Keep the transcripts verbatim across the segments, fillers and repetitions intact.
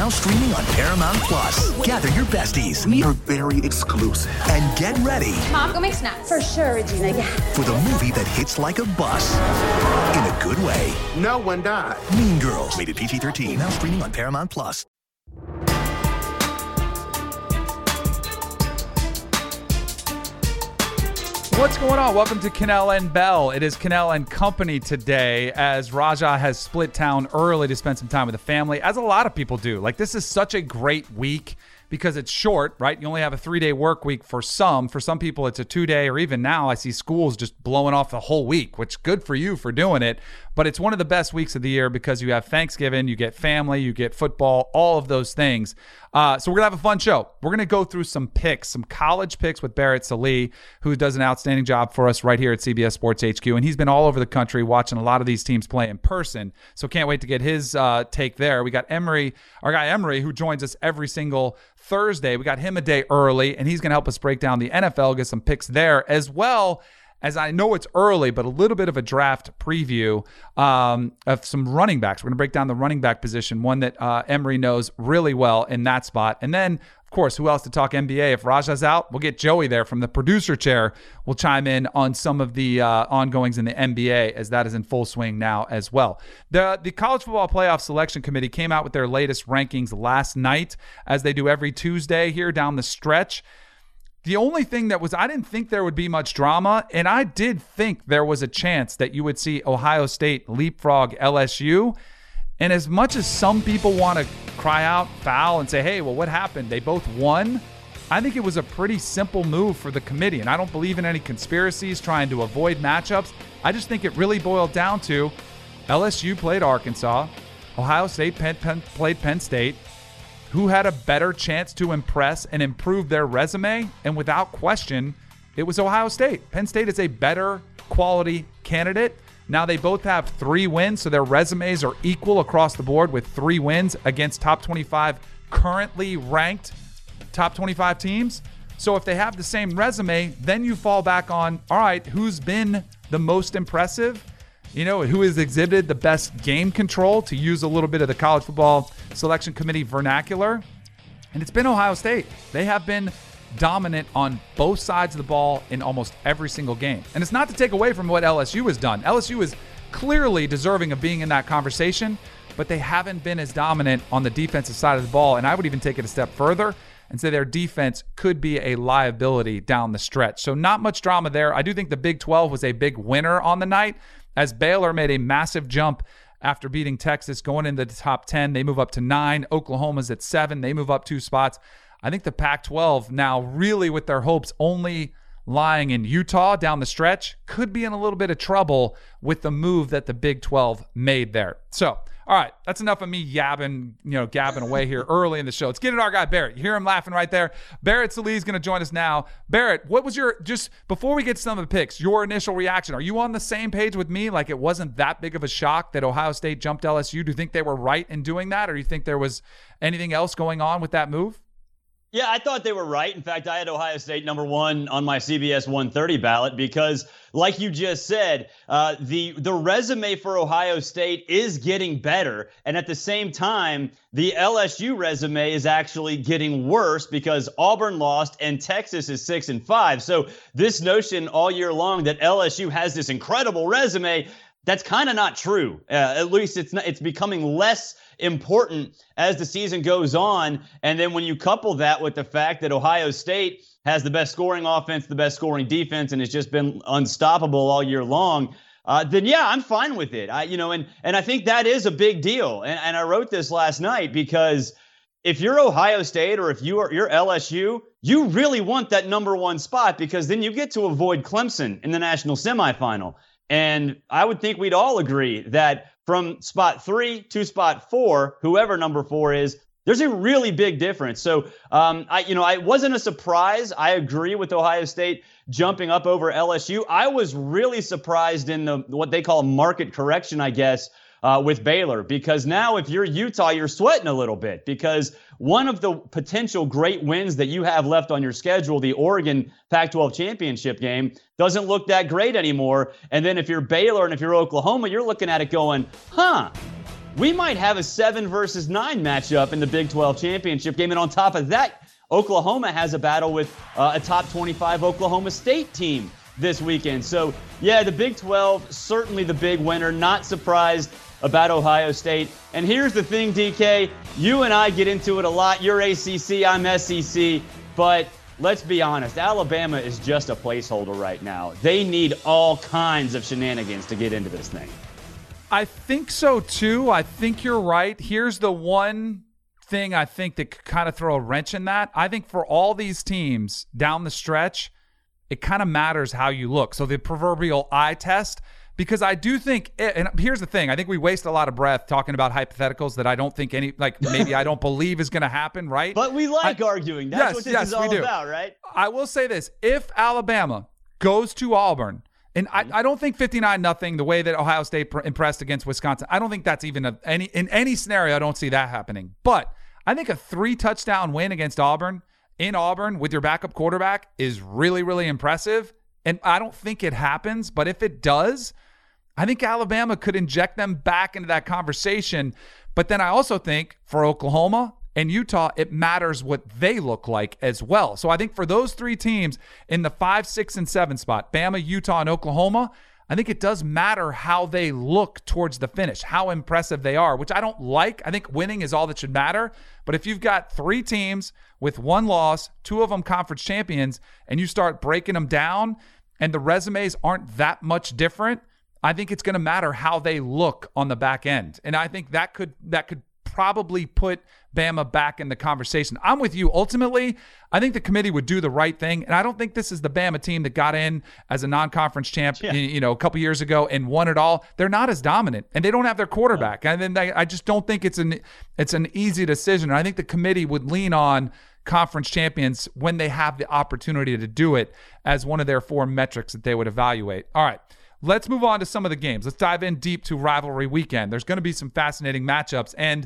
Now streaming on Paramount Plus. Gather your besties. We are very exclusive. And get ready. Mom, go make snacks. For sure, Regina, yeah. For the movie that hits like a bus. In a good way. No one died. Mean Girls. Rated P G thirteen. Now streaming on Paramount Plus. What's going on? Welcome to Kanell and Bell. It is Kanell and Company today as Raja has split town early to spend some time with the family, as a lot of people do. Like, this is such a great week because it's short, right? You only have a three-day work week for some. For some people, it's a two-day, or even now I see schools just blowing off the whole week, which good for you for doing it. But it's one of the best weeks of the year because you have Thanksgiving, you get family, you get football, all of those things. Uh, so we're going to have a fun show. We're going to go through some picks, some college picks with Barrett Sallee, who does an outstanding job for us right here at C B S Sports H Q. And he's been all over the country watching a lot of these teams play in person. So can't wait to get his uh, take there. We got Emery, our guy Emery, who joins us every single Thursday. We got him a day early, and he's going to help us break down the N F L, get some picks there, as well as, I know it's early, but a little bit of a draft preview um, of some running backs. We're going to break down the running back position, one that uh, Emery knows really well in that spot. And then, of course, who else to talk N B A? If Raja's out, we'll get Joey there from the producer chair. We'll chime in on some of the uh, ongoings in the N B A, as that is in full swing now as well. The, the College Football Playoff Selection Committee came out with their latest rankings last night, as they do every Tuesday here down the stretch. The only thing that was, I didn't think there would be much drama, and I did think there was a chance that you would see Ohio State leapfrog L S U. And as much as some people want to cry out foul and say, hey, well, what happened? They both won. I think it was a pretty simple move for the committee, and I don't believe in any conspiracies trying to avoid matchups. I just think it really boiled down to L S U played Arkansas, Ohio State Penn, Penn, played Penn State. Who had a better chance to impress and improve their resume? And without question, it was Ohio State. Penn State is a better quality candidate. Now they both have three wins, so their resumes are equal across the board with three wins against top twenty-five currently ranked top twenty-five teams. So if they have the same resume, then you fall back on, all right, who's been the most impressive? You know, who has exhibited the best game control, to use a little bit of the College Football Selection Committee vernacular? And it's been Ohio State. They have been dominant on both sides of the ball in almost every single game. And it's not to take away from what L S U has done. L S U is clearly deserving of being in that conversation, but they haven't been as dominant on the defensive side of the ball. And I would even take it a step further and say their defense could be a liability down the stretch. So not much drama there. I do think the Big twelve was a big winner on the night, as Baylor made a massive jump after beating Texas, going into the top ten. They move up to nine. Oklahoma's at seven. They move up two spots. I think the Pac twelve now, really with their hopes only lying in Utah down the stretch, could be in a little bit of trouble with the move that the Big twelve made there. So, all right, that's enough of me yabbing, you know, gabbing away here early in the show. Let's get at our guy, Barrett. You hear him laughing right there. Barrett Sallee is going to join us now. Barrett, what was your, just before we get to some of the picks, your initial reaction? Are you on the same page with me? Like, it wasn't that big of a shock that Ohio State jumped L S U? Do you think they were right in doing that, or do you think there was anything else going on with that move? Yeah, I thought they were right. In fact, I had Ohio State number one on my C B S one thirty ballot because, like you just said, uh, the the resume for Ohio State is getting better. And at the same time, the L S U resume is actually getting worse because Auburn lost and Texas is six and five. So this notion all year long that L S U has this incredible resume, that's kind of not true. Uh, at least it's not, it's becoming less important as the season goes on. And then when you couple that with the fact that Ohio State has the best scoring offense, the best scoring defense, and has just been unstoppable all year long, uh, then yeah, I'm fine with it. I, you know, and and I think that is a big deal. And and I wrote this last night because if you're Ohio State or if you are you're L S U, you really want that number one spot because then you get to avoid Clemson in the national semifinal. And I would think we'd all agree that from spot three to spot four, whoever number four is, there's a really big difference. So, um, I, you know, I wasn't a surprise. I agree with Ohio State jumping up over L S U. I was really surprised in the what they call market correction, I guess, uh, with Baylor, because now if you're Utah, you're sweating a little bit because one of the potential great wins that you have left on your schedule, the Oregon Pac twelve championship game, doesn't look that great anymore. And then if you're Baylor and if you're Oklahoma, you're looking at it going, huh, we might have a seven versus nine matchup in the Big twelve championship game. And on top of that, Oklahoma has a battle with uh, a top twenty-five Oklahoma State team this weekend. So, yeah, the Big twelve, certainly the big winner. Not surprised about Ohio State. And here's the thing, D K. You and I get into it a lot. You're A C C, I'm S E C. But let's be honest, Alabama is just a placeholder right now. They need all kinds of shenanigans to get into this thing. I think so, too. I think you're right. Here's the one thing I think that could kind of throw a wrench in that. I think for all these teams down the stretch, it kind of matters how you look. So the proverbial eye test, because I do think, and here's the thing, I think we waste a lot of breath talking about hypotheticals that I don't think any, like maybe I don't believe is going to happen, right? But we like I, arguing. That's yes, what this yes, is all we do. about, right? I will say this. If Alabama goes to Auburn, and I, I don't think fifty-nine nothing, the way that Ohio State pr- impressed against Wisconsin, I don't think that's even a, any in any scenario, I don't see that happening. But I think a three-touchdown win against Auburn, in Auburn with your backup quarterback, is really, really impressive. And I don't think it happens, but if it does, I think Alabama could inject them back into that conversation. But then I also think for Oklahoma and Utah, it matters what they look like as well. So I think for those three teams in the five, six, and seven spot, Bama, Utah, and Oklahoma, I think it does matter how they look towards the finish, how impressive they are, which I don't like. I think winning is all that should matter. But if you've got three teams with one loss, two of them conference champions, and you start breaking them down and the resumes aren't that much different, I think it's going to matter how they look on the back end. And I think that could that could probably put Bama back in the conversation. I'm with you. Ultimately, I think the committee would do the right thing, and I don't think this is the Bama team that got in as a non-conference champ, yeah. you know, a couple years ago and won it all. They're not as dominant, and they don't have their quarterback. And then they, I just don't think it's an it's an easy decision. And I think the committee would lean on conference champions when they have the opportunity to do it as one of their four metrics that they would evaluate. All right. Let's move on to some of the games. Let's dive in deep to rivalry weekend. There's going to be some fascinating matchups. And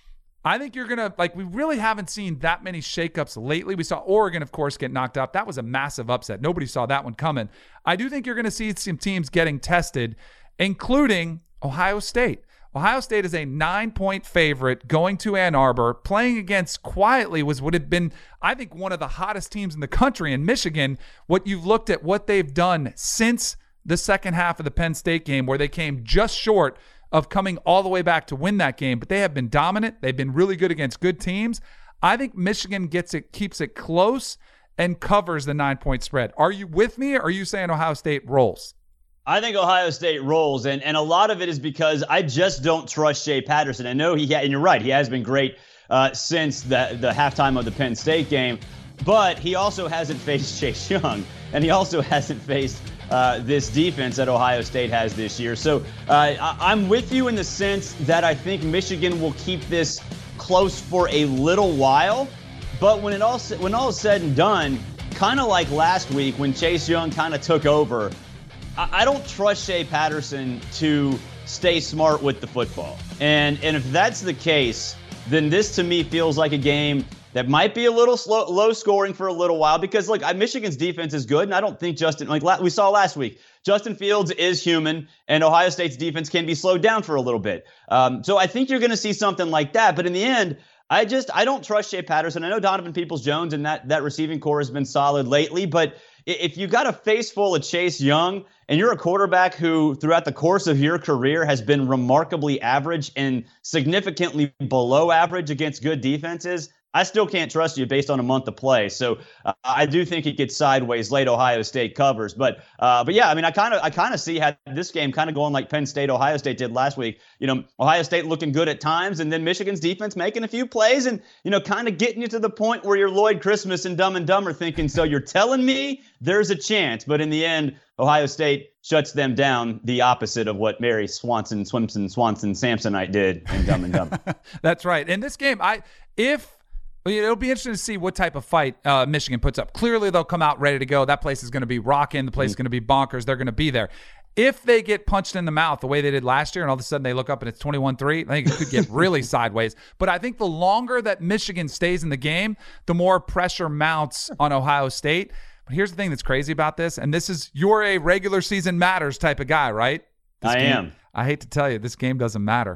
I think you're going to, like, we really haven't seen that many shakeups lately. We saw Oregon, of course, get knocked out. That was a massive upset. Nobody saw that one coming. I do think you're going to see some teams getting tested, including Ohio State. Ohio State is a nine-point favorite going to Ann Arbor. Playing against quietly was would have been, I think, one of the hottest teams in the country in Michigan. What you've looked at, what they've done since the second half of the Penn State game, where they came just short of coming all the way back to win that game, but they have been dominant. They've been really good against good teams. I think Michigan gets it, keeps it close, and covers the nine-point spread. Are you with me, or are you saying Ohio State rolls? I think Ohio State rolls, and, and a lot of it is because I just don't trust Shea Patterson. I know he, ha- and you're right, he has been great uh, since the, the halftime of the Penn State game, but he also hasn't faced Chase Young, and he also hasn't faced Uh, this defense that Ohio State has this year. So uh, I- I'm with you in the sense that I think Michigan will keep this close for a little while. But when it all when all is said and done, kind of like last week when Chase Young kind of took over, I-, I don't trust Shea Patterson to stay smart with the football. And and if that's the case, then this to me feels like a game that might be a little slow, low scoring for a little while because, look, Michigan's defense is good, and I don't think Justin, like we saw last week, Justin Fields is human, and Ohio State's defense can be slowed down for a little bit. Um, so I think you're going to see something like that. But in the end, I just I don't trust Shea Patterson. I know Donovan Peoples-Jones and that that receiving core has been solid lately, but if you got a face full of Chase Young and you're a quarterback who throughout the course of your career has been remarkably average and significantly below average against good defenses, I still can't trust you based on a month of play. So uh, I do think it gets sideways late. Ohio State covers, but uh, but yeah, I mean, I kind of I kind of see how this game kind of going like Penn State, Ohio State did last week. You know, Ohio State looking good at times, and then Michigan's defense making a few plays, and you know, kind of getting you to the point where you're Lloyd Christmas and Dumb and Dumber, thinking, so you're telling me there's a chance, but in the end, Ohio State shuts them down, the opposite of what Mary Swanson, Swimson, Swanson, Samsonite did in Dumb and Dumber. That's right. In this game, I if. It'll be interesting to see what type of fight uh, Michigan puts up. Clearly, they'll come out ready to go. That place is going to be rocking. The place is going to be bonkers. They're going to be there. If they get punched in the mouth the way they did last year and all of a sudden they look up and it's twenty-one three, I think it could get really sideways. But I think the longer that Michigan stays in the game, the more pressure mounts on Ohio State. But here's the thing that's crazy about this, and this is you're a regular season matters type of guy, right? This I game, am. I hate to tell you, this game doesn't matter.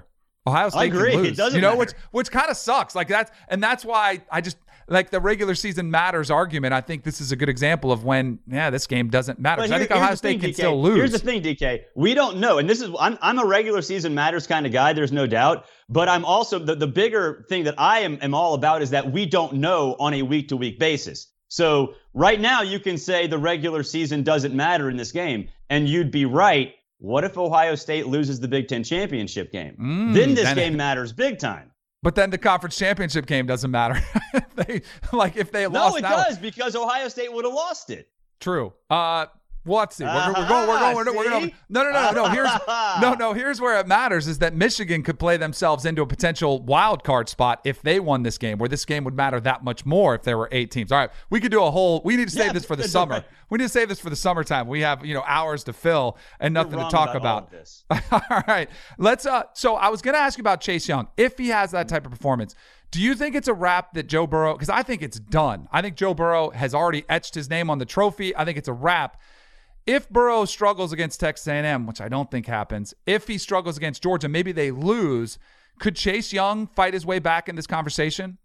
Ohio State I agree. can lose. It doesn't you know, matter. which which kind of sucks. Like that's and that's why I just like the regular season matters argument. I think this is a good example of when, yeah, this game doesn't matter. But I here- think Ohio here's the State thing, can D K. still lose. Here's the thing, D K. We don't know, and this is I'm I'm a regular season matters kind of guy. There's no doubt. But I'm also the the bigger thing that I am am all about is that we don't know on a week to week basis. So right now you can say the regular season doesn't matter in this game, and you'd be right. What if Ohio State loses the Big Ten championship game? Mm, then this then- game matters big time. But then the conference championship game doesn't matter. they, like if they No, lost it that does because Ohio State would have lost it. True. Uh, well, let's see. We're, we're going. We're going. We're, we're going. See? No, no, no, no. Here's no, no. Here's where it matters is that Michigan could play themselves into a potential wild card spot if they won this game, where this game would matter that much more if there were eight teams. All right, we could do a whole. We need to save Yeah, this for the that's summer. right. We need to save this for the summertime. We have you know hours to fill and You're nothing to wrong talk about all about. of this. All right, let's. Uh, so I was going to ask you about Chase Young. If he has that type of performance, do you think it's a wrap that Joe Burrow? Because I think it's done. I think Joe Burrow has already etched his name on the trophy. I think it's a wrap. If Burrow struggles against Texas A and M, which I don't think happens, if he struggles against Georgia, maybe they lose. Could Chase Young fight his way back in this conversation?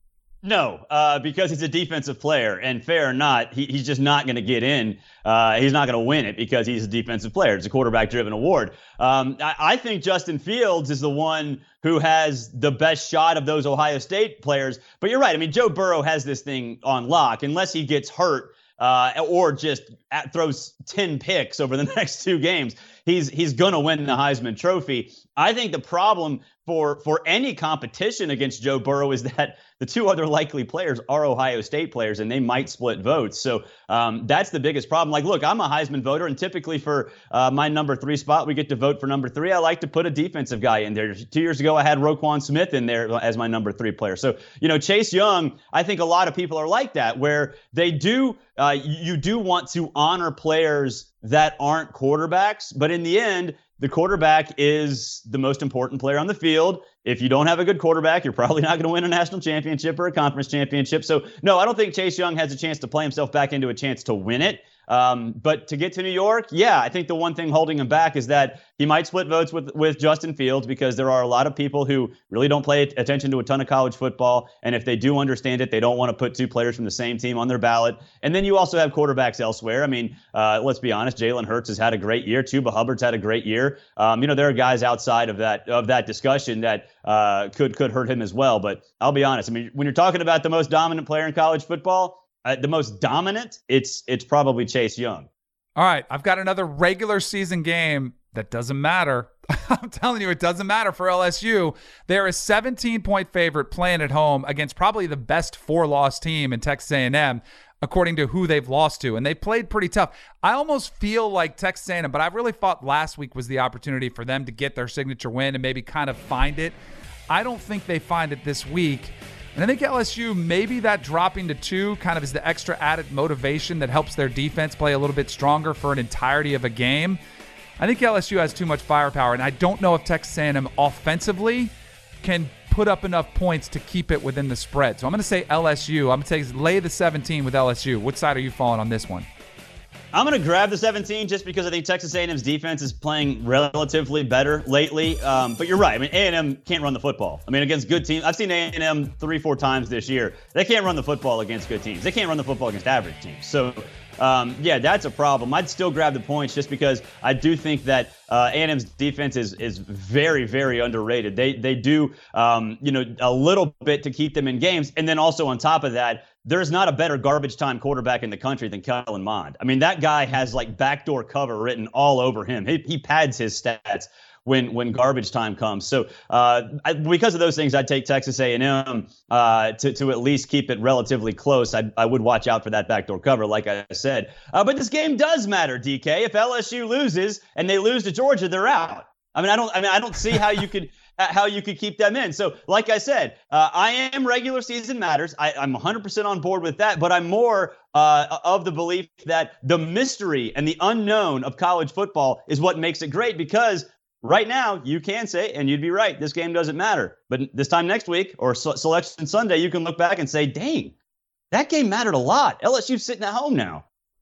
No, uh, because he's a defensive player, and fair or not, he, he's just not going to get in. Uh, he's not going to win it because he's a defensive player. It's a quarterback-driven award. Um, I, I think Justin Fields is the one who has the best shot of those Ohio State players. But you're right. I mean, Joe Burrow has this thing on lock unless he gets hurt uh, or just at, throws ten picks over the next two games. He's he's going to win the Heisman Trophy. I think the problem for for any competition against Joe Burrow is that the two other likely players are Ohio State players, and they might split votes. So um, that's the biggest problem. Like, look, I'm a Heisman voter, and typically for uh, my number three spot, we get to vote for number three. I like to put a defensive guy in there. Two years ago, I had Roquan Smith in there as my number three player. So, you know, Chase Young, I think a lot of people are like that, where they do, uh, you do want to honor players that aren't quarterbacks, but in the end, the quarterback is the most important player on the field. If you don't have a good quarterback, you're probably not going to win a national championship or a conference championship. So, no, I don't think Chase Young has a chance to play himself back into a chance to win it. Um, but to get to New York, yeah, I think the one thing holding him back is that he might split votes with, with Justin Fields because there are a lot of people who really don't pay attention to a ton of college football. And if they do understand it, they don't want to put two players from the same team on their ballot. And then you also have quarterbacks elsewhere. I mean, uh, let's be honest, Jalen Hurts has had a great year. Chuba Hubbard's had a great year. Um, you know, there are guys outside of that of that discussion that uh, could could hurt him as well. But I'll be honest. I mean, when you're talking about the most dominant player in college football, Uh, the most dominant, it's it's probably Chase Young. All right, I've got another regular season game that doesn't matter. I'm telling you, it doesn't matter for L S U. They're a seventeen-point favorite playing at home against probably the best four-loss team in Texas A and M, according to who they've lost to. And they played pretty tough. I almost feel like Texas A and M, but I really thought last week was the opportunity for them to get their signature win and maybe kind of find it. I don't think they find it this week. And I think L S U, maybe that dropping to two kind of is the extra added motivation that helps their defense play a little bit stronger for an entirety of a game. I think L S U has too much firepower, and I don't know if Texas A and M offensively can put up enough points to keep it within the spread. So I'm going to say L S U. I'm going to take lay the seventeen with L S U. What side are you falling on this one? I'm going to grab the seventeen just because I think Texas A and M's defense is playing relatively better lately. Um, but you're right. I mean, A and M can't run the football. I mean, against good teams. I've seen A and M three, four times this year. They can't run the football against good teams. They can't run the football against average teams. So, um, yeah, that's a problem. I'd still grab the points just because I do think that uh, A and M's defense is is very, very underrated. They they do, um, you know, a little bit to keep them in games. And then also on top of that, there's not a better garbage time quarterback in the country than Kellen Mond. I mean, that guy has like backdoor cover written all over him. He, he pads his stats when when garbage time comes. So uh, I, because of those things, I'd take Texas A and M uh, to, to at least keep it relatively close. I, I would watch out for that backdoor cover, like I said. Uh, but this game does matter, D K. If L S U loses and they lose to Georgia, they're out. I mean, I don't. I mean, I don't see how you could. how you could keep them in. So, like I said, uh, I am regular season matters. I, I'm one hundred percent on board with that, but I'm more uh, of the belief that the mystery and the unknown of college football is what makes it great, because right now you can say, and you'd be right, this game doesn't matter. But this time next week or so- Selection Sunday, you can look back and say, dang, that game mattered a lot. L S U's sitting at home now.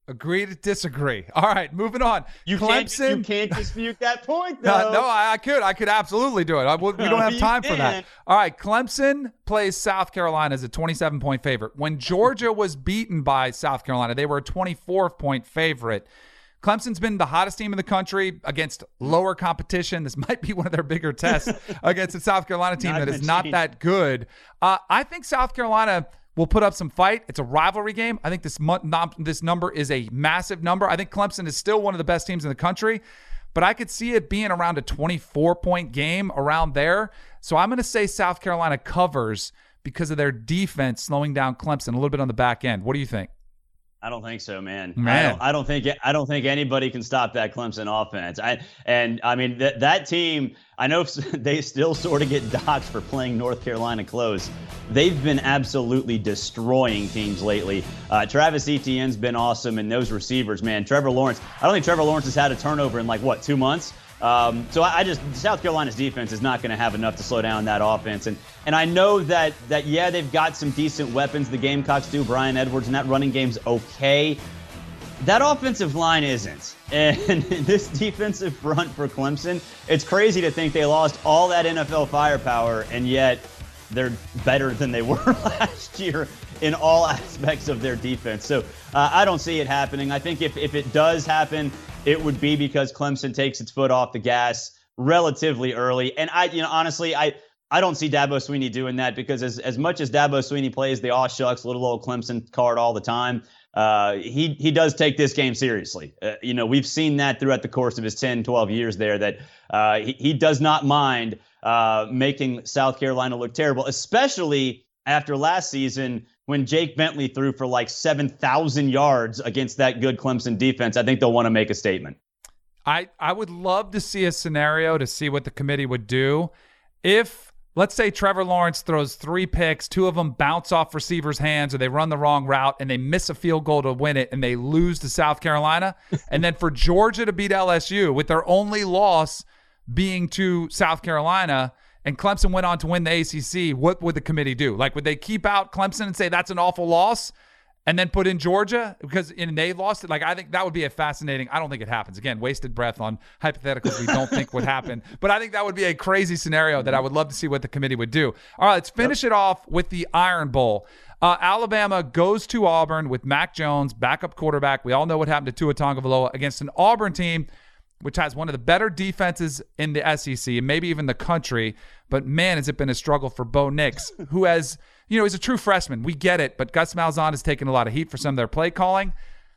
Agree to disagree. All right, moving on. You Clemson. Can't, you can't dispute that point, though. Uh, no, I, I could. I could absolutely do it. I, we don't have time for that. All right, Clemson plays South Carolina as a twenty-seven point favorite. When Georgia was beaten by South Carolina, they were a twenty-four point favorite. Clemson's been the hottest team in the country against lower competition. This might be one of their bigger tests against a South Carolina team that is not that good. Uh, I think South Carolina will put up some fight. It's a rivalry game. I think this this number is a massive number. I think Clemson is still one of the best teams in the country, but I could see it being around a twenty-four point game around there. So I'm going to say South Carolina covers because of their defense slowing down Clemson a little bit on the back end. What do you think? I don't think so, man. man. I don't, I don't think I don't think anybody can stop that Clemson offense. I and I mean that that team. I know they still sort of get docked for playing North Carolina close. They've been absolutely destroying teams lately. Uh, Travis Etienne's been awesome, and those receivers, man. Trevor Lawrence. I don't think Trevor Lawrence has had a turnover in like what two months. Um, so I, I just South Carolina's defense is not going to have enough to slow down that offense, and and I know that that yeah they've got some decent weapons. The Gamecocks do. Brian Edwards, and that running game's okay. That offensive line isn't, and this defensive front for Clemson. It's crazy to think they lost all that N F L firepower, and yet they're better than they were last year in all aspects of their defense. So uh, I don't see it happening. I think if if it does happen, it would be because Clemson takes its foot off the gas relatively early. And I, you know, honestly, I, I don't see Dabo Swinney doing that because as, as much as Dabo Swinney plays the aw shucks little old Clemson card all the time, uh, he, he does take this game seriously. Uh, you know, we've seen that throughout the course of his ten, twelve years there that uh, he, he does not mind uh, making South Carolina look terrible, especially after last season when Jake Bentley threw for like seven thousand yards against that good Clemson defense. I think they'll want to make a statement. I, I would love to see a scenario to see what the committee would do. If, let's say, Trevor Lawrence throws three picks, two of them bounce off receivers' hands or they run the wrong route and they miss a field goal to win it and they lose to South Carolina. And then for Georgia to beat L S U with their only loss being to South Carolina – and Clemson went on to win the A C C, what would the committee do? Like, would they keep out Clemson and say that's an awful loss and then put in Georgia because in they lost it? Like, I think that would be a fascinating – I don't think it happens. Again, wasted breath on hypotheticals we don't think would happen. But I think that would be a crazy scenario that I would love to see what the committee would do. All right, let's finish yep. it off with the Iron Bowl. Uh, Alabama goes to Auburn with Mac Jones, backup quarterback. We all know what happened to Tua Tagovailoa against an Auburn team – which has one of the better defenses in the S E C and maybe even the country. But, man, has it been a struggle for Bo Nix, who has, you know, he's a true freshman. We get it, but Gus Malzahn has taken a lot of heat for some of their play calling.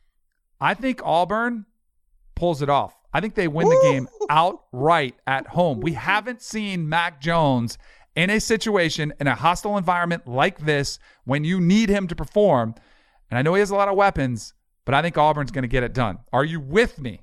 I think Auburn pulls it off. I think they win the game outright at home. We haven't seen Mac Jones in a situation, in a hostile environment like this, when you need him to perform. And I know he has a lot of weapons, but I think Auburn's going to get it done. Are you with me?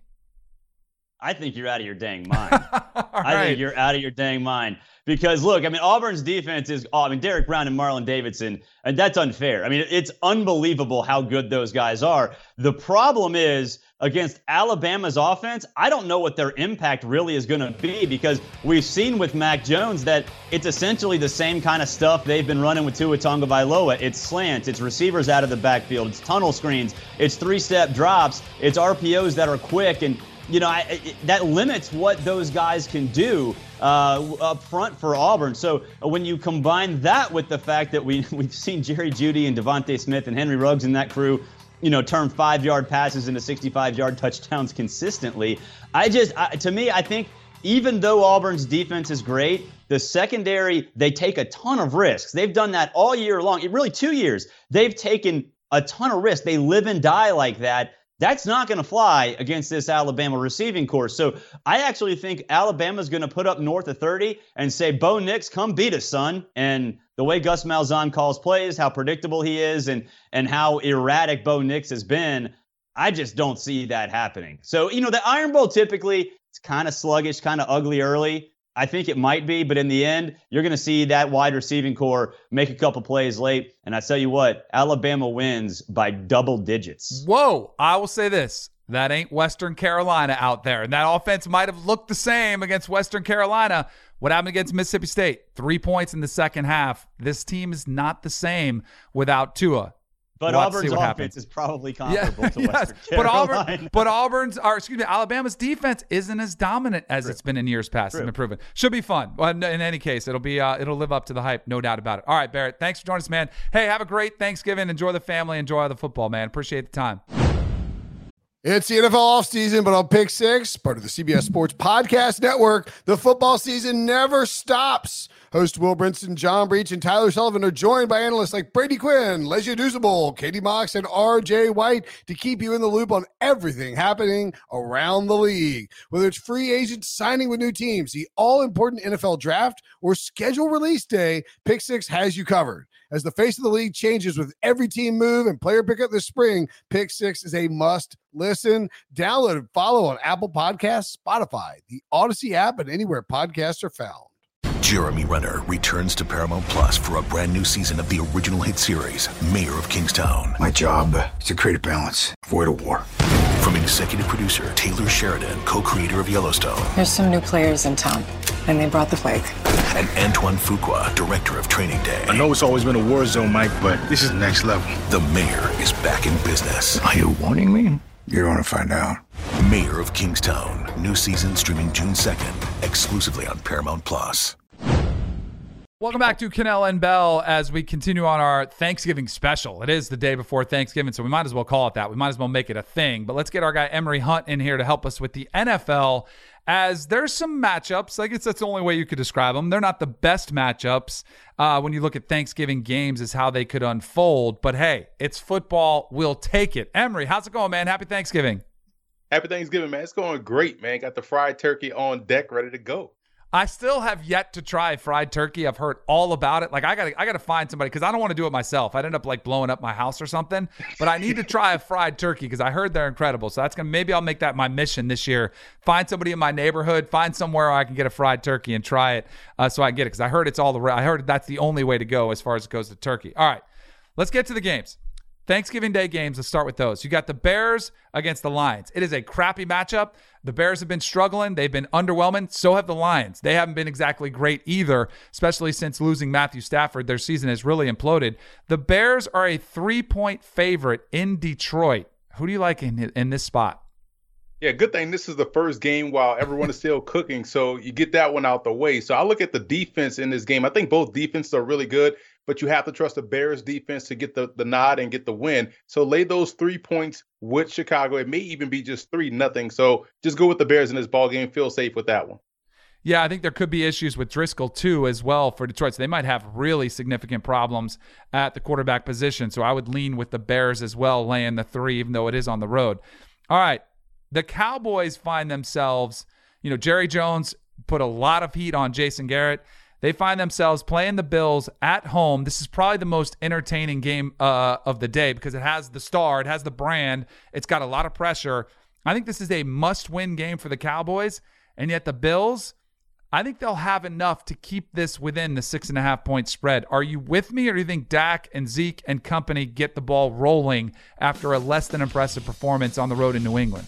I think you're out of your dang mind. I right. think you're out of your dang mind. Because, look, I mean, Auburn's defense is – I mean, Derek Brown and Marlon Davidson, and that's unfair. I mean, it's unbelievable how good those guys are. The problem is, against Alabama's offense, I don't know what their impact really is going to be because we've seen with Mac Jones that it's essentially the same kind of stuff they've been running with Tua Tagovailoa. It's slants, it's receivers out of the backfield, it's tunnel screens, it's three-step drops, it's R P Os that are quick, and – You know, I, it, that limits what those guys can do uh, up front for Auburn. So uh, when you combine that with the fact that we, we've seen Jerry Jeudy and Devontae Smith and Henry Ruggs and that crew, you know, turn five-yard passes into sixty-five-yard touchdowns consistently, I just, I, to me, I think even though Auburn's defense is great, the secondary, they take a ton of risks. They've done that all year long, really two years. They've taken a ton of risks. They live and die like that. That's not going to fly against this Alabama receiving corps. So I actually think Alabama's going to put up north of thirty and say, Bo Nix, come beat us, son. And the way Gus Malzahn calls plays, how predictable he is, and and how erratic Bo Nix has been, I just don't see that happening. So, you know, the Iron Bowl typically, it's kind of sluggish, kind of ugly early. I think it might be, but in the end, you're going to see that wide receiving core make a couple plays late. And I tell you what, Alabama wins by double digits. Whoa, I will say this. That ain't Western Carolina out there. And that offense might have looked the same against Western Carolina. What happened against Mississippi State? Three points in the second half. This team is not the same without Tua. But we'll Auburn's offense happens. is probably comparable yeah, to yes. Western But Carolina. Auburn, but Auburn's, or excuse me, Alabama's defense isn't as dominant as True. it's been in years past. True. It's been proven. Should be fun. Well, in any case, it'll be uh, it'll live up to the hype, no doubt about it. All right, Barrett, thanks for joining us, man. Hey, have a great Thanksgiving. Enjoy the family. Enjoy the football, man. Appreciate the time. It's the N F L offseason, but on Pick Six, part of the C B S Sports Podcast Network, the football season never stops. Host Will Brinson, John Breach, and Tyler Sullivan are joined by analysts like Brady Quinn, Lesia Dusable, Katie Mox, and R J White to keep you in the loop on everything happening around the league. Whether it's free agents signing with new teams, the all-important N F L draft, or schedule release day, Pick Six has you covered. As the face of the league changes with every team move and player pickup this spring, Pick Six is a must listen. Download and follow on Apple Podcasts, Spotify, the Odyssey app, and anywhere podcasts are found. Jeremy Renner returns to Paramount Plus for a brand new season of the original hit series, Mayor of Kingstown. My job is to create a balance, avoid a war. From executive producer Taylor Sheridan, co-creator of Yellowstone. There's some new players in town, and they brought the plague. And Antoine Fuqua, director of Training Day. I know it's always been a war zone, Mike, but this is next level. The Mayor is back in business. Are you warning me? You're going to find out. Mayor of Kingstown. New season streaming June second, exclusively on Paramount Plus. Welcome back to Cannell and Bell as we continue on our Thanksgiving special. It is the day before Thanksgiving, so we might as well call it that. We might as well make it a thing. But let's get our guy Emery Hunt in here to help us with the N F L, as there's some matchups. I guess that's the only way you could describe them. They're not the best matchups uh, when you look at Thanksgiving games is how they could unfold. But hey, it's football. We'll take it. Emery, how's it going, man? Happy Thanksgiving. Happy Thanksgiving, man. It's going great, man. Got the fried turkey on deck, ready to go. I still have yet to try fried turkey. I've heard all about it. Like I gotta, I gotta find somebody because I don't want to do it myself. I'd end up like blowing up my house or something. But I need to try a fried turkey because I heard they're incredible. So that's gonna maybe I'll make that my mission this year. Find somebody in my neighborhood, find somewhere where I can get a fried turkey and try it, uh, so I can get it because I heard it's all the. I heard that's the only way to go as far as it goes to turkey. All right, let's get to the games. Thanksgiving Day games, let's start with those. You got the Bears against the Lions. It is a crappy matchup. The Bears have been struggling. They've been underwhelming. So have the Lions. They haven't been exactly great either, especially since losing Matthew Stafford. Their season has really imploded. The Bears are a three-point favorite in Detroit. Who do you like in, in this spot? Yeah, good thing this is the first game while everyone is still cooking, so you get that one out the way. So I look at the defense in this game. I think both defenses are really good, but you have to trust the Bears defense to get the, the nod and get the win. So lay those three points with Chicago. It may even be just three nothing. So just go with the Bears in this ball game. Feel safe with that one. Yeah, I think there could be issues with Driscoll, too, as well for Detroit. So they might have really significant problems at the quarterback position. So I would lean with the Bears as well, laying the three, even though it is on the road. All right. The Cowboys find themselves, you know, Jerry Jones put a lot of heat on Jason Garrett. They find themselves playing the Bills at home. This is probably the most entertaining game uh, of the day because it has the star, it has the brand, it's got a lot of pressure. I think this is a must-win game for the Cowboys, and yet the Bills, I think they'll have enough to keep this within the six and a half point spread. Are you with me, or do you think Dak and Zeke and company get the ball rolling after a less than impressive performance on the road in New England?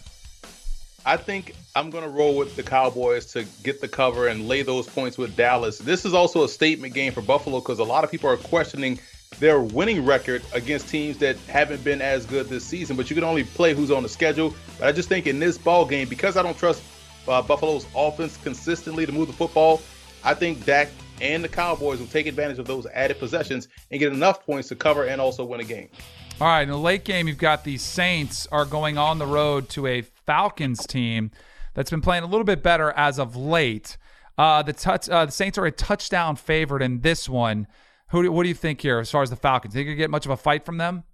I think I'm going to roll with the Cowboys to get the cover and lay those points with Dallas. This is also a statement game for Buffalo because a lot of people are questioning their winning record against teams that haven't been as good this season. But you can only play who's on the schedule. But I just think in this ball game, because I don't trust uh, Buffalo's offense consistently to move the football, I think Dak and the Cowboys will take advantage of those added possessions and get enough points to cover and also win a game. All right, in the late game, you've got the Saints are going on the road to a Falcons team that's been playing a little bit better as of late. Uh, the, touch, uh, the Saints are a touchdown favorite in this one. Who? Do, what do you think here as far as the Falcons? Think you get much of a fight from them?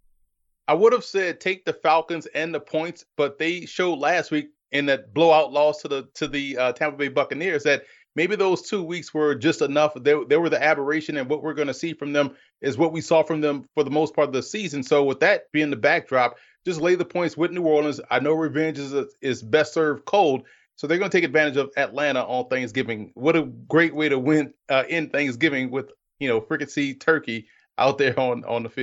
I would have said take the Falcons and the points, but they showed last week in that blowout loss to the to the uh, Tampa Bay Buccaneers that maybe those two weeks were just enough. They, they were the aberration, and what we're going to see from them is what we saw from them for the most part of the season. So with that being the backdrop, just lay the points with New Orleans. I know revenge is a, is best served cold, so they're going to take advantage of Atlanta on Thanksgiving. What a great way to win uh, in Thanksgiving with, you know, fricassee turkey out there on, on the field.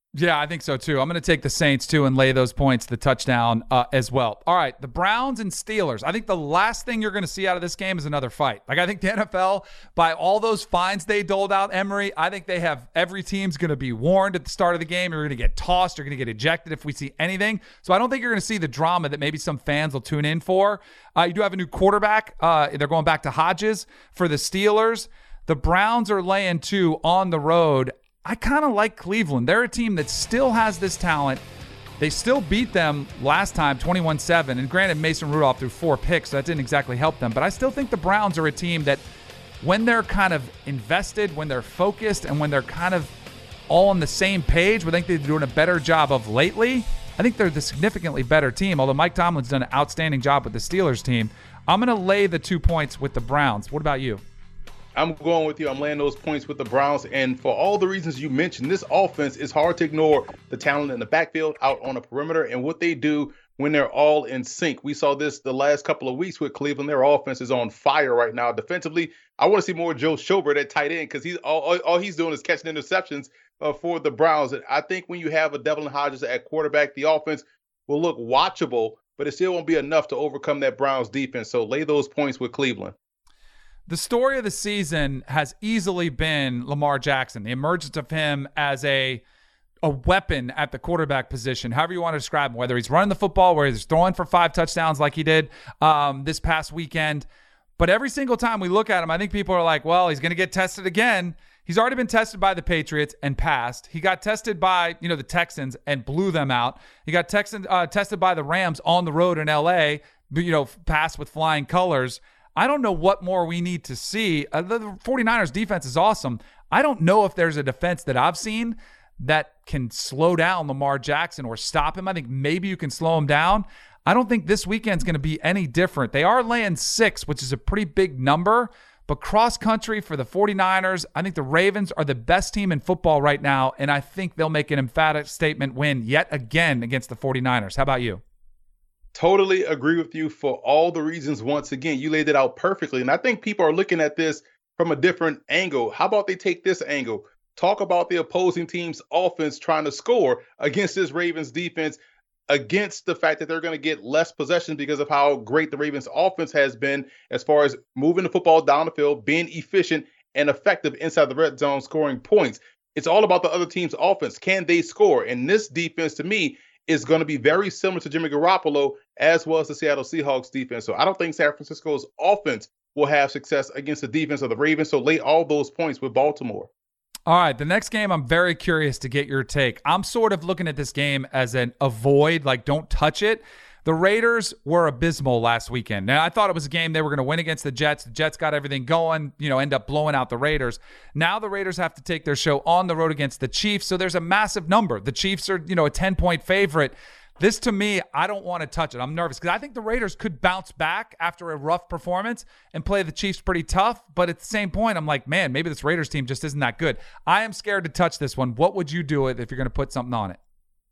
Yeah, I think so too. I'm going to take the Saints too and lay those points, the touchdown uh, as well. All right, the Browns and Steelers. I think the last thing you're going to see out of this game is another fight. Like I think the N F L, by all those fines they doled out, Emory, I think they have every team's going to be warned at the start of the game. You're going to get tossed. You're going to get ejected if we see anything. So I don't think you're going to see the drama that maybe some fans will tune in for. Uh, you do have a new quarterback. Uh, they're going back to Hodges for the Steelers. The Browns are laying two on the road. I kind of like Cleveland. They're a team that still has this talent. They still beat them last time, twenty-one seven. And granted, Mason Rudolph threw four picks, so that didn't exactly help them. But I still think the Browns are a team that when they're kind of invested, when they're focused, and when they're kind of all on the same page, I think they're doing a better job of lately. I think they're the significantly better team, although Mike Tomlin's done an outstanding job with the Steelers team. I'm going to lay the two points with the Browns. What about you? I'm going with you. I'm laying those points with the Browns. And for all the reasons you mentioned, this offense is hard to ignore the talent in the backfield, out on the perimeter, and what they do when they're all in sync. We saw this the last couple of weeks with Cleveland. Their offense is on fire right now. Defensively, I want to see more Joe Schobert at tight end because he's all, all, all he's doing is catching interceptions uh, for the Browns. And I think when you have a Devlin Hodges at quarterback, the offense will look watchable, but it still won't be enough to overcome that Browns defense. So lay those points with Cleveland. The story of the season has easily been Lamar Jackson, the emergence of him as a a weapon at the quarterback position, however you want to describe him, whether he's running the football, whether he's throwing for five touchdowns like he did um, this past weekend. But every single time we look at him, I think people are like, well, he's going to get tested again. He's already been tested by the Patriots and passed. He got tested by, you know, the Texans and blew them out. He got texted, uh, tested by the Rams on the road in L A, you know, passed with flying colors. I don't know what more we need to see. Uh, the 49ers defense is awesome. I don't know if there's a defense that I've seen that can slow down Lamar Jackson or stop him. I think maybe you can slow him down. I don't think this weekend's going to be any different. They are laying six, which is a pretty big number, but cross country for the 49ers, I think the Ravens are the best team in football right now, and I think they'll make an emphatic statement win yet again against the 49ers. How about you? Totally agree with you for all the reasons. Once again, you laid it out perfectly. And I think people are looking at this from a different angle. How about they take this angle? Talk about the opposing team's offense trying to score against this Ravens defense, against the fact that they're going to get less possession because of how great the Ravens offense has been as far as moving the football down the field, being efficient and effective inside the red zone, scoring points. It's all about the other team's offense. Can they score? And this defense, to me, is going to be very similar to Jimmy Garoppolo as well as the Seattle Seahawks defense. So I don't think San Francisco's offense will have success against the defense of the Ravens. So lay all those points with Baltimore. All right, the next game, I'm very curious to get your take. I'm sort of looking at this game as an avoid, like don't touch it. The Raiders were abysmal last weekend. Now, I thought it was a game they were going to win against the Jets. The Jets got everything going, you know, end up blowing out the Raiders. Now the Raiders have to take their show on the road against the Chiefs, so there's a massive number. The Chiefs are, you know, a ten-point favorite. This, to me, I don't want to touch it. I'm nervous because I think the Raiders could bounce back after a rough performance and play the Chiefs pretty tough. But at the same point, I'm like, man, maybe this Raiders team just isn't that good. I am scared to touch this one. What would you do with if you're going to put something on it?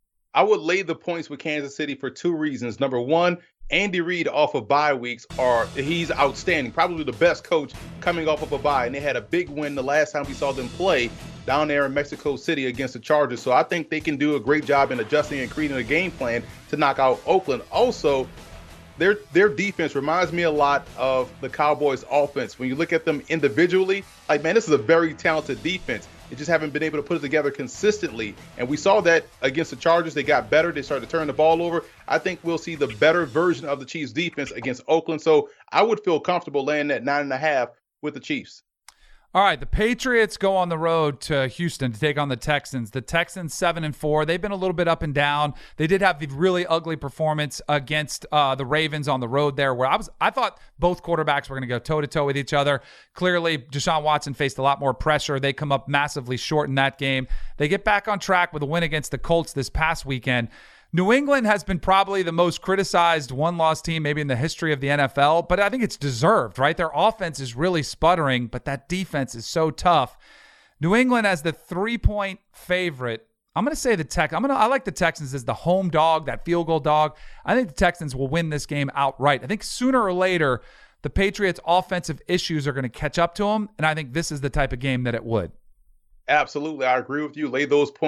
I would lay the points with Kansas City for two reasons. Number one, Andy Reid off of bye weeks are he's outstanding, probably the best coach coming off of a bye. And they had a big win the last time we saw them play down there in Mexico City against the Chargers. So I think they can do a great job in adjusting and creating a game plan to knock out Oakland. Also, their their defense reminds me a lot of the Cowboys offense. When you look at them individually, like, man, this is a very talented defense. They just haven't been able to put it together consistently. And we saw that against the Chargers. They got better. They started to turn the ball over. I think we'll see the better version of the Chiefs defense against Oakland. So I would feel comfortable laying that nine and a half with the Chiefs. All right, the Patriots go on the road to Houston to take on the Texans. The Texans seven and four. They've been a little bit up and down. They did have the really ugly performance against uh, the Ravens on the road there, where I was I thought both quarterbacks were going to go toe to toe with each other. Clearly, Deshaun Watson faced a lot more pressure. They come up massively short in that game. They get back on track with a win against the Colts this past weekend. New England has been probably the most criticized one-loss team maybe in the history of the N F L, but I think it's deserved, right? Their offense is really sputtering, but that defense is so tough. New England as the three-point favorite. I'm going to say the Tex. I'm going to. I like the Texans as the home dog, that field goal dog. I think the Texans will win this game outright. I think sooner or later, the Patriots' offensive issues are going to catch up to them, and I think this is the type of game that it would. Absolutely. I agree with you. Lay those points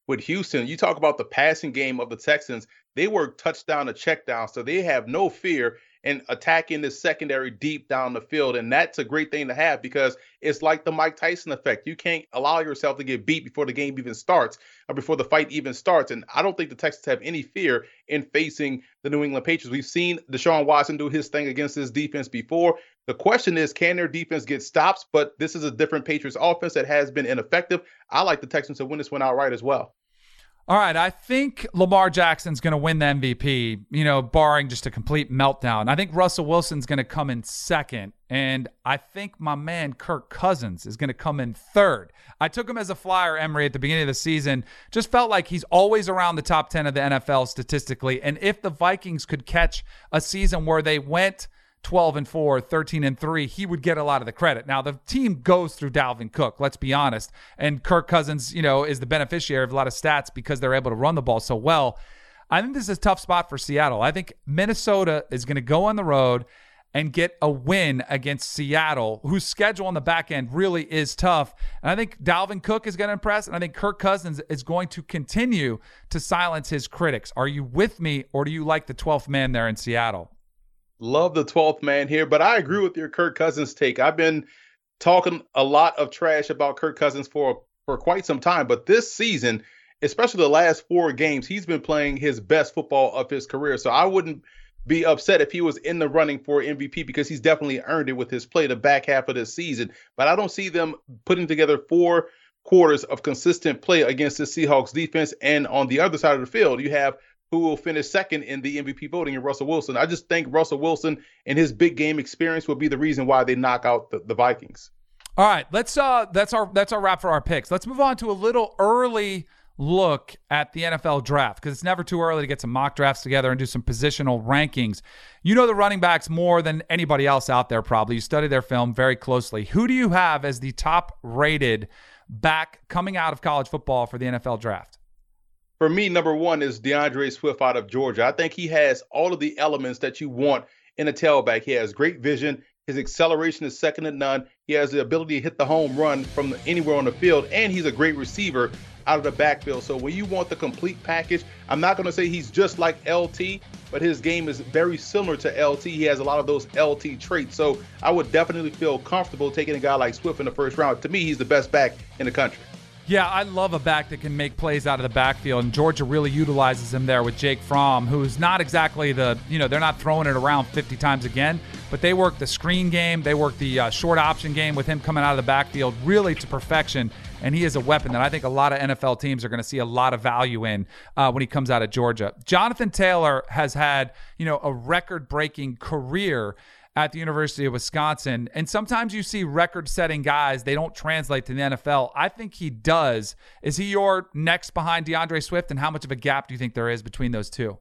with Houston. You talk about the passing game of the Texans. They work touchdown to check down, so they have no fear in attacking the secondary deep down the field. And that's a great thing to have because it's like the Mike Tyson effect. You can't allow yourself to get beat before the game even starts or before the fight even starts. And I don't think the Texans have any fear in facing the New England Patriots. We've seen Deshaun Watson do his thing against his defense before. The question is, can their defense get stops? But this is a different Patriots offense that has been ineffective. I like the Texans to win this one outright as well. All right, I think Lamar Jackson's going to win the M V P, you know, barring just a complete meltdown. I think Russell Wilson's going to come in second, and I think my man Kirk Cousins is going to come in third. I took him as a flyer, Emory, at the beginning of the season. Just felt like he's always around the top ten of the N F L statistically, and if the Vikings could catch a season where they went twelve and four, thirteen and three, he would get a lot of the credit. Now, the team goes through Dalvin Cook, let's be honest. And Kirk Cousins, you know, is the beneficiary of a lot of stats because they're able to run the ball so well. I think this is a tough spot for Seattle. I think Minnesota is going to go on the road and get a win against Seattle, whose schedule on the back end really is tough. And I think Dalvin Cook is going to impress, and I think Kirk Cousins is going to continue to silence his critics. Are you with me, or do you like the twelfth man there in Seattle? Love the twelfth man here, but I agree with your Kirk Cousins take. I've been talking a lot of trash about Kirk Cousins for for quite some time, but this season, especially the last four games, he's been playing his best football of his career. So I wouldn't be upset if he was in the running for M V P because he's definitely earned it with his play the back half of this season. But I don't see them putting together four quarters of consistent play against the Seahawks defense. And on the other side of the field, you have who will finish second in the M V P voting in Russell Wilson. I just think Russell Wilson and his big game experience will be the reason why they knock out the, the Vikings. All right, let's uh that's our that's our wrap for our picks. Let's move on to a little early look at the N F L draft because it's never too early to get some mock drafts together and do some positional rankings. You know the running backs more than anybody else out there probably. You study their film very closely. Who do you have as the top rated back coming out of college football for the N F L draft? For me, number one is DeAndre Swift out of Georgia. I think he has all of the elements that you want in a tailback. He has great vision. His acceleration is second to none. He has the ability to hit the home run from anywhere on the field, and he's a great receiver out of the backfield. So when you want the complete package, I'm not going to say he's just like L T, but his game is very similar to L T. He has a lot of those L T traits. So I would definitely feel comfortable taking a guy like Swift in the first round. To me, he's the best back in the country. Yeah, I love a back that can make plays out of the backfield, and Georgia really utilizes him there with Jake Fromm, who's not exactly the, you know, they're not throwing it around fifty times again, but they work the screen game, they work the uh, short option game with him coming out of the backfield really to perfection, and he is a weapon that I think a lot of N F L teams are going to see a lot of value in uh, when he comes out of Georgia. Jonathan Taylor has had, you know, a record-breaking career at the University of Wisconsin. And sometimes you see record-setting guys, they don't translate to the N F L. I think he does. Is he your next behind DeAndre Swift, and how much of a gap do you think there is between those two?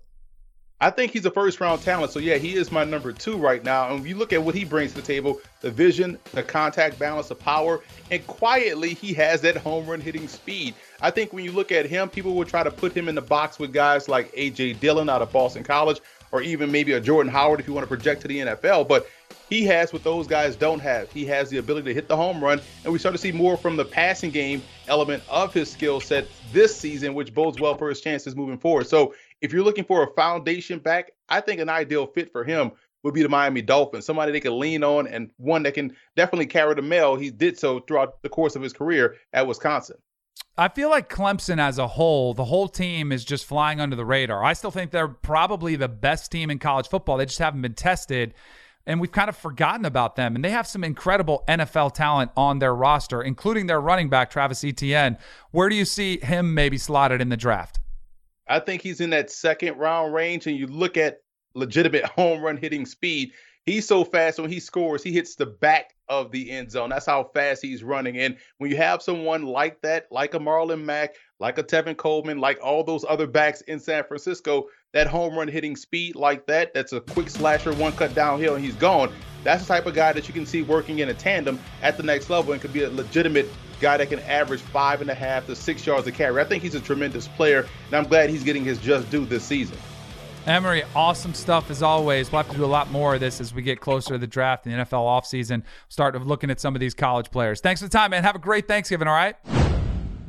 I think he's a first-round talent. So, yeah, he is my number two right now. And when you look at what he brings to the table, the vision, the contact balance, the power, and quietly he has that home run hitting speed. I think when you look at him, people will try to put him in the box with guys like A J Dillon out of Boston College, or even maybe a Jordan Howard if you want to project to the N F L. But he has what those guys don't have. He has the ability to hit the home run, and we start to see more from the passing game element of his skill set this season, which bodes well for his chances moving forward. So if you're looking for a foundation back, I think an ideal fit for him would be the Miami Dolphins, somebody they can lean on and one that can definitely carry the mail. He did so throughout the course of his career at Wisconsin. I feel like Clemson as a whole, the whole team is just flying under the radar. I still think they're probably the best team in college football. They just haven't been tested, and we've kind of forgotten about them. And they have some incredible N F L talent on their roster, including their running back, Travis Etienne. Where do you see him maybe slotted in the draft? I think he's in that second round range, and you look at legitimate home run hitting speed. He's so fast when he scores, he hits the back of the end zone. That's how fast he's running. And when you have someone like that, like a Marlon Mack, like a Tevin Coleman, like all those other backs in San Francisco, that home run hitting speed like that, that's a quick slasher, one cut downhill, and he's gone. That's the type of guy that you can see working in a tandem at the next level and could be a legitimate guy that can average five and a half to six yards a carry. I think he's a tremendous player, and I'm glad he's getting his just due this season. Emory, awesome stuff as always. We'll have to do a lot more of this as we get closer to the draft and the N F L offseason. Start looking at some of these college players. Thanks for the time, man. Have a great Thanksgiving, all right?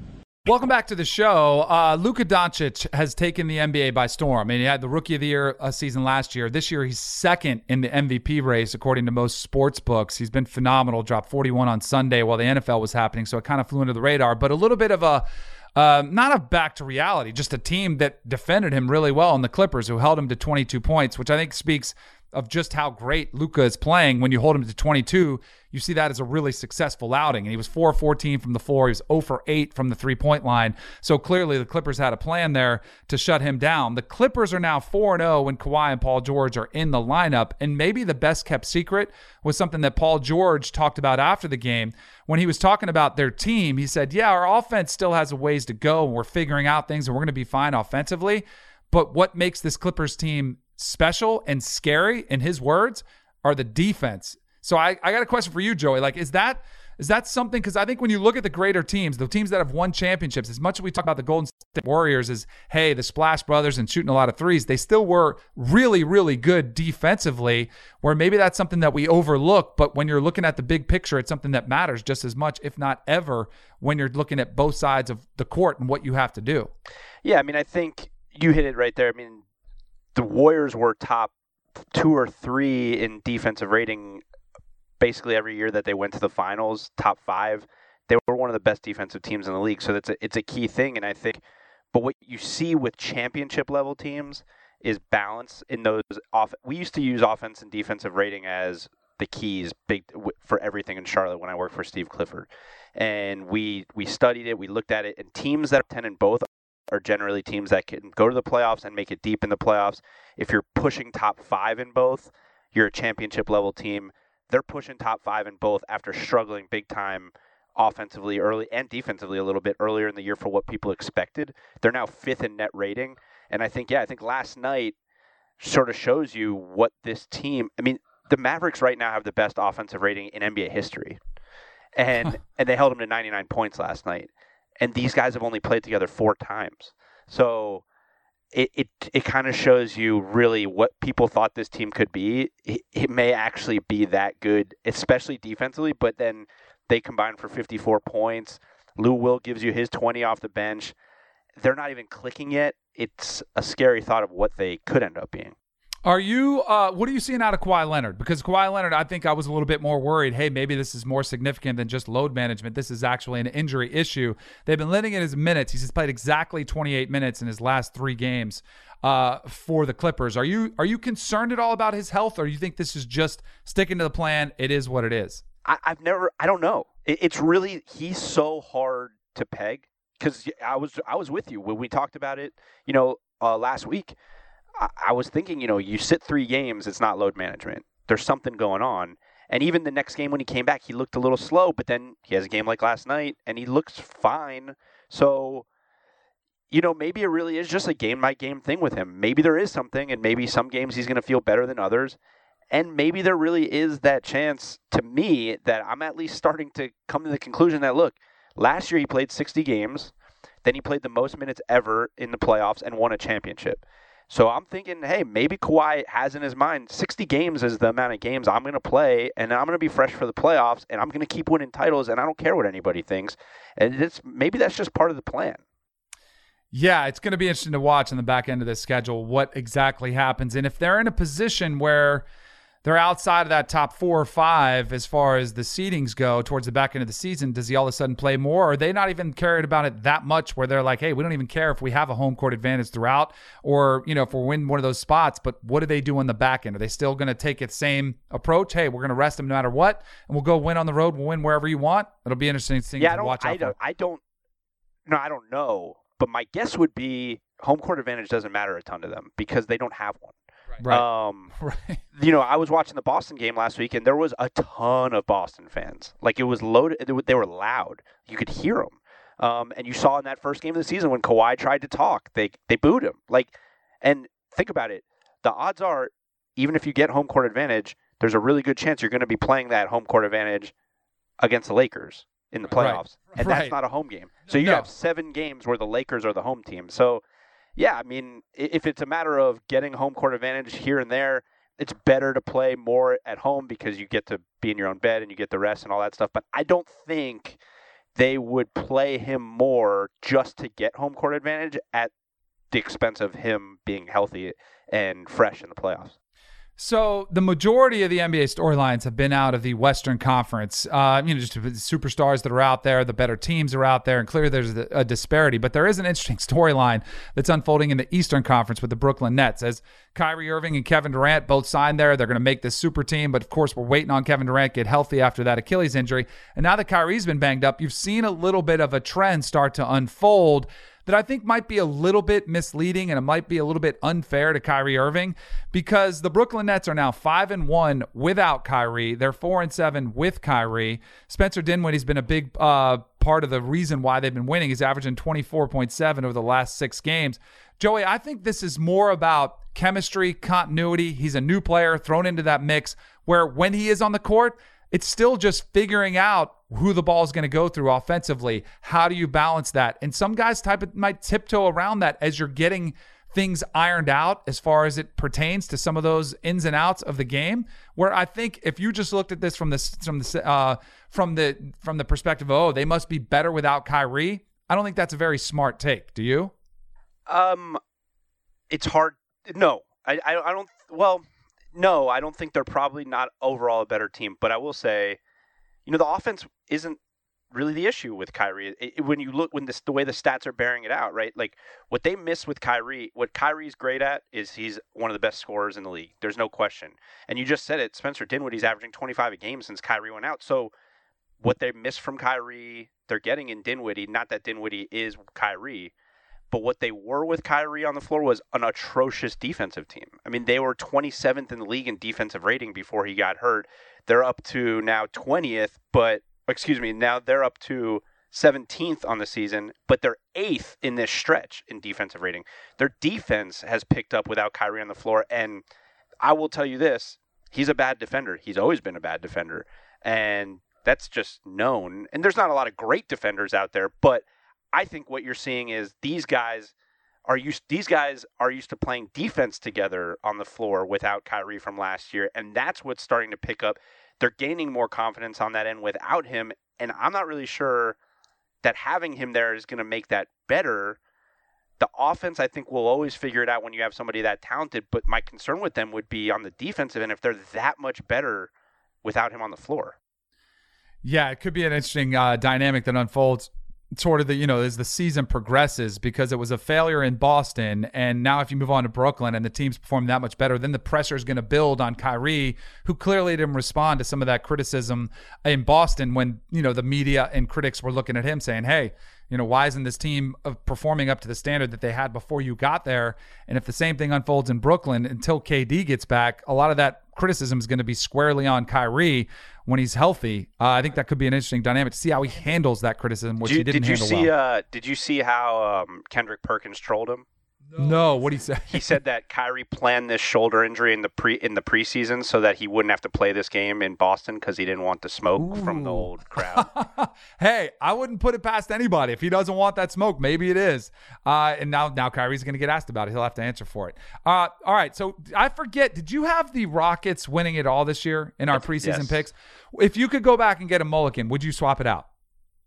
Welcome back to the show. Uh, Luka Doncic has taken the N B A by storm. I mean, he had the Rookie of the Year uh, season last year. This year, he's second in the M V P race, according to most sports books. He's been phenomenal. Dropped forty-one on Sunday while the N F L was happening, so it kind of flew under the radar. But a little bit of a, uh, not a back to reality, just a team that defended him really well in the Clippers, who held him to twenty-two points, which I think speaks of just how great Luka is playing. When you hold him to twenty-two, you see that as a really successful outing. And he was four of fourteen from the floor. He was zero for eight from the three-point line. So clearly the Clippers had a plan there to shut him down. The Clippers are now four and oh when Kawhi and Paul George are in the lineup. And maybe the best-kept secret was something that Paul George talked about after the game. When he was talking about their team, he said, yeah, our offense still has a ways to go, and we're figuring out things, and we're going to be fine offensively. But what makes this Clippers team special and scary, in his words, are the defense. So I, I got a question for you, Joey. Like, is that is that something? Because I think when you look at the greater teams, the teams that have won championships, as much as we talk about the Golden State Warriors as, hey, the Splash Brothers and shooting a lot of threes, they still were really, really good defensively, where maybe that's something that we overlook. But when you're looking at the big picture, it's something that matters just as much, if not ever, when you're looking at both sides of the court and what you have to do. Yeah, I mean, I think you hit it right there. I mean, the Warriors were top two or three in defensive rating basically every year that they went to the finals, top five. They were one of the best defensive teams in the league. So that's a, it's a key thing. And I think, but what you see with championship level teams is balance in those off. We used to use offense and defensive rating as the keys big for everything in Charlotte when I worked for Steve Clifford. And we, we studied it, we looked at it, and teams that are ten in both are generally teams that can go to the playoffs and make it deep in the playoffs. If you're pushing top five in both, you're a championship level team. They're pushing top five in both after struggling big time offensively early and defensively a little bit earlier in the year for what people expected. They're now fifth in net rating. And I think, yeah, I think last night sort of shows you what this team, I mean, the Mavericks right now have the best offensive rating in N B A history. And and they held them to ninety-nine points last night. And these guys have only played together four times. So it it, it kind of shows you really what people thought this team could be. It, it may actually be that good, especially defensively, but then they combine for fifty-four points. Lou Will gives you his twenty off the bench. They're not even clicking yet. It's a scary thought of what they could end up being. Are you, uh, what are you seeing out of Kawhi Leonard? Because Kawhi Leonard, I think I was a little bit more worried, hey, maybe this is more significant than just load management. This is actually an injury issue. They've been limiting his minutes. He's played exactly twenty-eight minutes in his last three games uh, for the Clippers. Are you are you concerned at all about his health, or do you think this is just sticking to the plan? It is what it is. I, I've never, I don't know. It, it's really, he's so hard to peg because I was, I was with you when we talked about it, you know, uh, last week. I was thinking, you know, you sit three games, it's not load management. There's something going on. And even the next game when he came back, he looked a little slow, but then he has a game like last night, and he looks fine. So, you know, maybe it really is just a game-by-game thing with him. Maybe there is something, and maybe some games he's going to feel better than others. And maybe there really is that chance, to me, that I'm at least starting to come to the conclusion that, look, last year he played sixty games, then he played the most minutes ever in the playoffs and won a championship. So I'm thinking, hey, maybe Kawhi has in his mind sixty games is the amount of games I'm going to play, and I'm going to be fresh for the playoffs, and I'm going to keep winning titles, and I don't care what anybody thinks. And it's maybe that's just part of the plan. Yeah, it's going to be interesting to watch on the back end of this schedule what exactly happens. And if they're in a position where they're outside of that top four or five as far as the seedings go towards the back end of the season, does he all of a sudden play more? Or are they not even caring about it that much where they're like, hey, we don't even care if we have a home court advantage throughout or, you know, if we're winning one of those spots, but what do they do on the back end? Are they still going to take the same approach? Hey, we're going to rest them no matter what, and we'll go win on the road. We'll win wherever you want. It'll be interesting to yeah, to watch out I don't, for. I don't, no, I don't know, but my guess would be home court advantage doesn't matter a ton to them because they don't have one. Right. Um, right. You know, I was watching the Boston game last week, and there was a ton of Boston fans. Like, it was loaded. They were loud. You could hear them. Um, and you saw in that first game of the season when Kawhi tried to talk, they they booed him. Like, and think about it. The odds are, even if you get home court advantage, there's a really good chance you're going to be playing that home court advantage against the Lakers in the playoffs. Right. And right. that's not a home game. So you no. have seven games where the Lakers are the home team. So, yeah, I mean, if it's a matter of getting home court advantage here and there, it's better to play more at home because you get to be in your own bed and you get the rest and all that stuff. But I don't think they would play him more just to get home court advantage at the expense of him being healthy and fresh in the playoffs. So the majority of the N B A storylines have been out of the Western Conference. Uh, you know, just the superstars that are out there, the better teams are out there, and clearly there's a disparity. But there is an interesting storyline that's unfolding in the Eastern Conference with the Brooklyn Nets. As Kyrie Irving and Kevin Durant both signed there, they're going to make this super team. But of course, we're waiting on Kevin Durant to get healthy after that Achilles injury. And now that Kyrie's been banged up, you've seen a little bit of a trend start to unfold that I think might be a little bit misleading, and it might be a little bit unfair to Kyrie Irving, because the Brooklyn Nets are now five and one without Kyrie. They're four and seven with Kyrie. Spencer Dinwiddie's been a big uh, part of the reason why they've been winning. He's averaging twenty-four point seven over the last six games. Joey, I think this is more about chemistry, continuity. He's a new player thrown into that mix where when he is on the court, it's still just figuring out who the ball is going to go through offensively. How do you balance that? And some guys type of might tiptoe around that as you're getting things ironed out as far as it pertains to some of those ins and outs of the game. Where I think if you just looked at this from the from the uh, from the from the perspective of, oh, they must be better without Kyrie, I don't think that's a very smart take. Do you? Um, it's hard. No, I I, I don't. Well. No, I don't think they're probably not overall a better team. But I will say, you know, the offense isn't really the issue with Kyrie. It, it, when you look, when this, the way the stats are bearing it out, right? Like what they miss with Kyrie, what Kyrie's great at is he's one of the best scorers in the league. There's no question. And you just said it, Spencer Dinwiddie's averaging twenty-five a game since Kyrie went out. So what they miss from Kyrie, they're getting in Dinwiddie. Not that Dinwiddie is Kyrie, but what they were with Kyrie on the floor was an atrocious defensive team. I mean, they were twenty-seventh in the league in defensive rating before he got hurt. They're up to now twentieth, but, excuse me, now they're up to seventeenth on the season, but they're eighth in this stretch in defensive rating. Their defense has picked up without Kyrie on the floor, and I will tell you this, he's a bad defender. He's always been a bad defender, and that's just known. And there's not a lot of great defenders out there, but I think what you're seeing is these guys are used these guys are used to playing defense together on the floor without Kyrie from last year, and that's what's starting to pick up. They're gaining more confidence on that end without him, and I'm not really sure that having him there is going to make that better. The offense, I think, will always figure it out when you have somebody that talented, but my concern with them would be on the defensive end if they're that much better without him on the floor. Yeah, it could be an interesting uh, dynamic that unfolds sort of the, you know, as the season progresses, because it was a failure in Boston. And now if you move on to Brooklyn and the team's performing that much better, then the pressure is going to build on Kyrie, who clearly didn't respond to some of that criticism in Boston when, you know, the media and critics were looking at him saying, hey, you know, why isn't this team performing up to the standard that they had before you got there? And if the same thing unfolds in Brooklyn until K D gets back, a lot of that criticism is going to be squarely on Kyrie when he's healthy. Uh, I think that could be an interesting dynamic to see how he handles that criticism, which did you, he didn't did you handle see, well. Uh, did you see how um, Kendrick Perkins trolled him? No, what did he say? He said that Kyrie planned this shoulder injury in the pre in the preseason so that he wouldn't have to play this game in Boston because he didn't want the smoke Ooh. from the old crowd. Hey, I wouldn't put it past anybody. If he doesn't want that smoke, maybe it is. Uh, and now, now Kyrie's going to get asked about it. He'll have to answer for it. Uh, all right, so I forget, did you have the Rockets winning it all this year in our preseason yes. picks? If you could go back and get a mulligan, would you swap it out?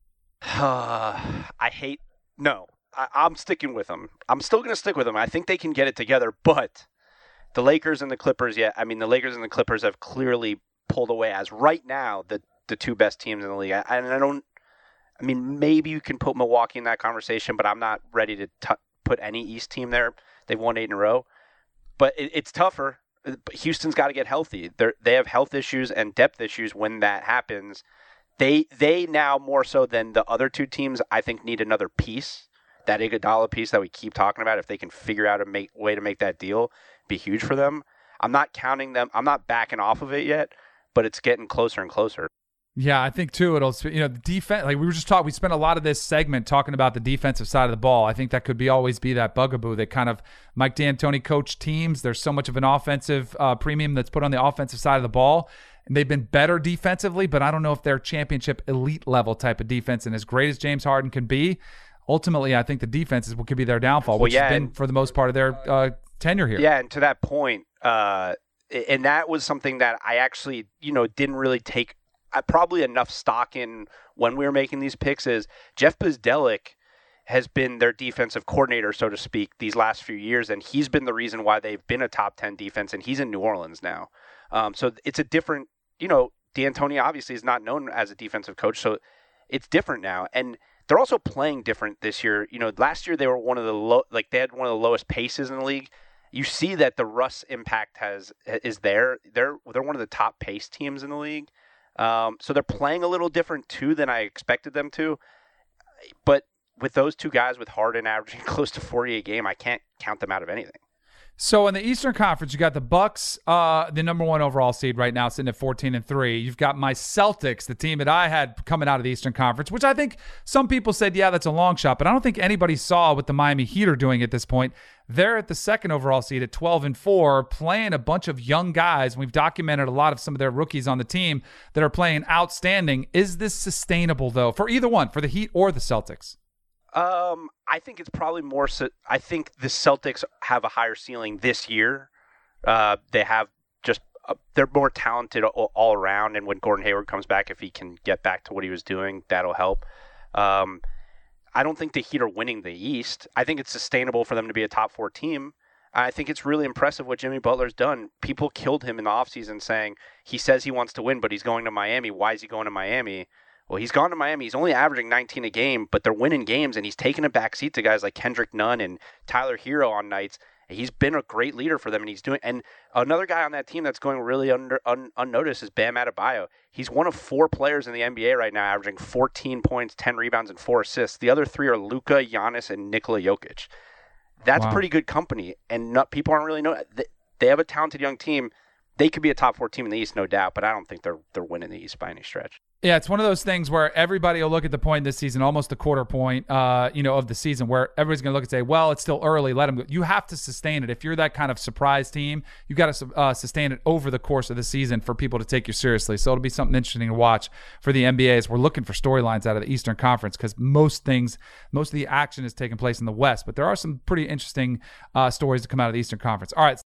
Uh, I hate – no. I, I'm sticking with them. I'm still going to stick with them. I think they can get it together, but the Lakers and the Clippers, yeah, I mean, the Lakers and the Clippers have clearly pulled away as right now the, the two best teams in the league. I, and I don't, I mean, maybe you can put Milwaukee in that conversation, but I'm not ready to t- put any East team there. They've won eight in a row, but it, it's tougher. Houston's got to get healthy. They they have health issues and depth issues when that happens. They they now more so than the other two teams, I think, need another piece. That Iguodala piece that we keep talking about, if they can figure out a make, way to make that deal, be huge for them. I'm not counting them. I'm not backing off of it yet, but it's getting closer and closer. Yeah, I think too. It'll, you know, the defense. Like we were just talking, we spent a lot of this segment talking about the defensive side of the ball. I think that could be always be that bugaboo that kind of Mike D'Antoni coach teams. There's so much of an offensive uh, premium that's put on the offensive side of the ball. And they've been better defensively, but I don't know if they're championship elite level type of defense. And as great as James Harden can be, ultimately, I think the defense is what could be their downfall, which well, yeah, has been and, for the most part of their uh, tenure here. Yeah, and to that point, uh, and that was something that I actually, you know, didn't really take I, probably enough stock in when we were making these picks is Jeff Bzdelik has been their defensive coordinator, so to speak, these last few years, and he's been the reason why they've been a top ten defense, and he's in New Orleans now. Um, so it's a different, you know, D'Antoni obviously is not known as a defensive coach, so it's different now. And they're also playing different this year. You know, last year they were one of the low, like they had one of the lowest paces in the league. You see that the Russ impact has is there. They're they're one of the top pace teams in the league. Um, so they're playing a little different too than I expected them to. But with those two guys, with Harden averaging close to forty a game, I can't count them out of anything. So in the Eastern Conference, you got the Bucks, uh, the number one overall seed right now, sitting at fourteen and three. You've got my Celtics, the team that I had coming out of the Eastern Conference, which I think some people said, yeah, that's a long shot, but I don't think anybody saw what the Miami Heat are doing at this point. They're at the second overall seed at twelve and four, playing a bunch of young guys. We've documented a lot of some of their rookies on the team that are playing outstanding. Is this sustainable, though, for either one, for the Heat or the Celtics? Um, I think it's probably more. I think the Celtics have a higher ceiling this year. Uh, they have just uh, they're more talented all, all around, and when Gordon Hayward comes back, if he can get back to what he was doing, that'll help. Um, I don't think the Heat are winning the East. I think it's sustainable for them to be a top four team. I think it's really impressive what Jimmy Butler's done. People killed him in the offseason saying he says he wants to win, but he's going to Miami. Why is he going to Miami? Well, he's gone to Miami. He's only averaging nineteen a game, but they're winning games, and he's taken a back seat to guys like Kendrick Nunn and Tyler Hero on nights. He's been a great leader for them, and he's doing. And another guy on that team that's going really under un, unnoticed is Bam Adebayo. He's one of four players in the N B A right now, averaging fourteen points, ten rebounds, and four assists. The other three are Luka, Giannis, and Nikola Jokic. That's wow. pretty good company, and not, people aren't really know. They, they have a talented young team. They could be a top four team in the East, no doubt, but I don't think they're they're winning the East by any stretch. Yeah, it's one of those things where everybody will look at the point this season, almost the quarter point, uh, you know, of the season, where everybody's going to look and say, "Well, it's still early. Let them go." You have to sustain it. If you're that kind of surprise team, you got to uh, sustain it over the course of the season for people to take you seriously. So it'll be something interesting to watch for the N B A as we're looking for storylines out of the Eastern Conference, because most things, most of the action is taking place in the West, but there are some pretty interesting uh, stories to come out of the Eastern Conference. All right.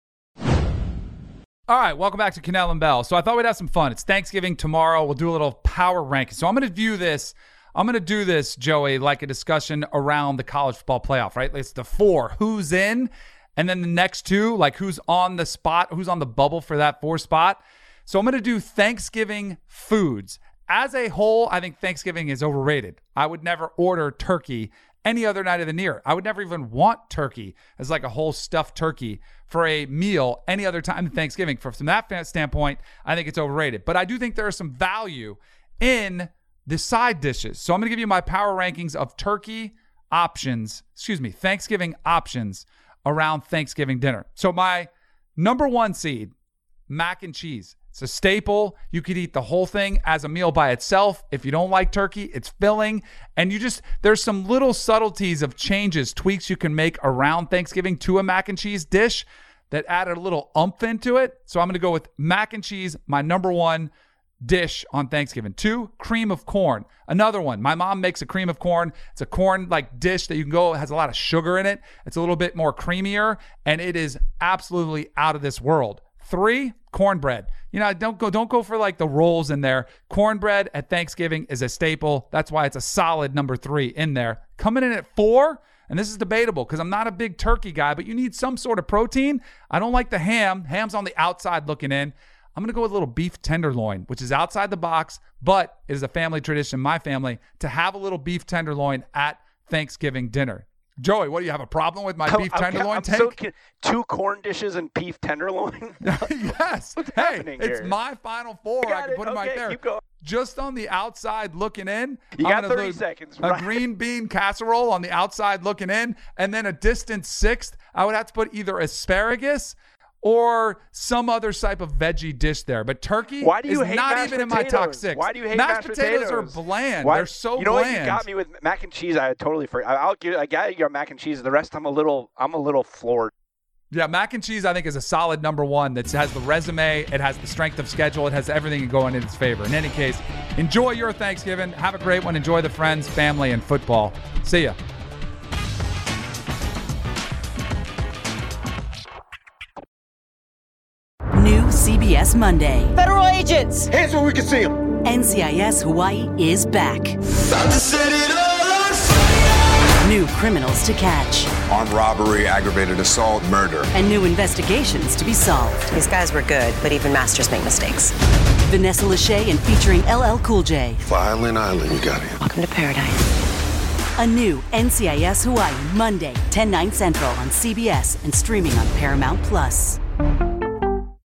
All right, welcome back to Kanell and Bell. So I thought we'd have some fun. It's Thanksgiving tomorrow. We'll do a little power ranking. So I'm going to view this, I'm going to do this, Joey, like a discussion around the college football playoff, right? It's the four, who's in, and then the next two, like who's on the spot, who's on the bubble for that four spot. So I'm going to do Thanksgiving foods. As a whole, I think Thanksgiving is overrated. I would never order turkey any other night of the year. I would never even want turkey as like a whole stuffed turkey for a meal any other time than Thanksgiving. From that standpoint, I think it's overrated. But I do think there is some value in the side dishes. So I'm going to give you my power rankings of turkey options, excuse me, Thanksgiving options around Thanksgiving dinner. So my number one seed, mac and cheese. It's a staple. You could eat the whole thing as a meal by itself. If you don't like turkey, it's filling. And you just, there's some little subtleties of changes, tweaks you can make around Thanksgiving to a mac and cheese dish that added a little oomph into it. So I'm going to go with mac and cheese, my number one dish on Thanksgiving. Two, cream of corn. Another one. My mom makes a cream of corn. It's a corn like dish that you can go, it has a lot of sugar in it. It's a little bit more creamier, and it is absolutely out of this world. Three, cornbread. You know, don't go don't go for like the rolls in there. Cornbread at Thanksgiving is a staple. That's why it's a solid number three in there. Coming in at four, and this is debatable because I'm not a big turkey guy, but you need some sort of protein. I don't like the ham. Ham's on the outside looking in. I'm going to go with a little beef tenderloin, which is outside the box, but it is a family tradition in my family to have a little beef tenderloin at Thanksgiving dinner. Joey, what do you have a problem with my beef I'm, tenderloin I'm take? So con- two corn dishes and beef tenderloin? Yes. What's hey, happening it's here? my final four. I can it. put them okay, right there. Keep going. Just on the outside looking in. You I'm got thirty look, seconds. A right? green bean casserole on the outside looking in, and then a distant sixth. I would have to put either asparagus or some other type of veggie dish there. But turkey Why do you is hate not mashed even in my top potatoes? six. Why do you hate mashed, mashed potatoes? potatoes? are bland. Why? They're so you know bland. What you got me with mac and cheese. I totally forgot. I'll give. I got you mac and cheese. The rest, I'm a little. I'm a little floored. Yeah, mac and cheese, I think, is a solid number one that has the resume, it has the strength of schedule, it has everything going in its favor. In any case, enjoy your Thanksgiving. Have a great one. Enjoy the friends, family, and football. See ya. New C B B S Monday. Federal agents! Hands where we can see them! N C I S Hawaii is back. About to set it all on fire! New criminals to catch. Armed robbery, aggravated assault, murder. And new investigations to be solved. These guys were good, but even masters make mistakes. Vanessa Lachey and featuring L L Cool J. Violent Island, you got it. Welcome to paradise. A new N C I S Hawaii, Monday, ten, nine Central on C B S and streaming on Paramount Plus.